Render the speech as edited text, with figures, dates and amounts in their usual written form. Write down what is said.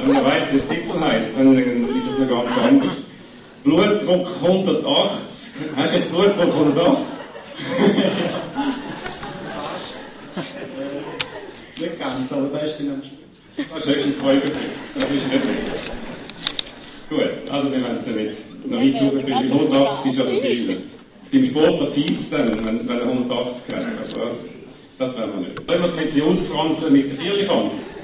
wenn man weiss, wie der Titel heisst, dann ist es noch ganz anders. Blutdruck 180. Hast du jetzt Blutdruck 180? Nicht ganz, aber da ist dann am Schluss. Das ist höchstens 55, das ist nicht richtig. Gut, also wir werden es ja nicht noch weit hochfinden. 180 ist also viel. Beim Sportler pfeift es dann, wenn er 180 hat. Also das werden wir nicht. Wollen wir es ein bisschen ausfranzeln mit der Vierlifanz?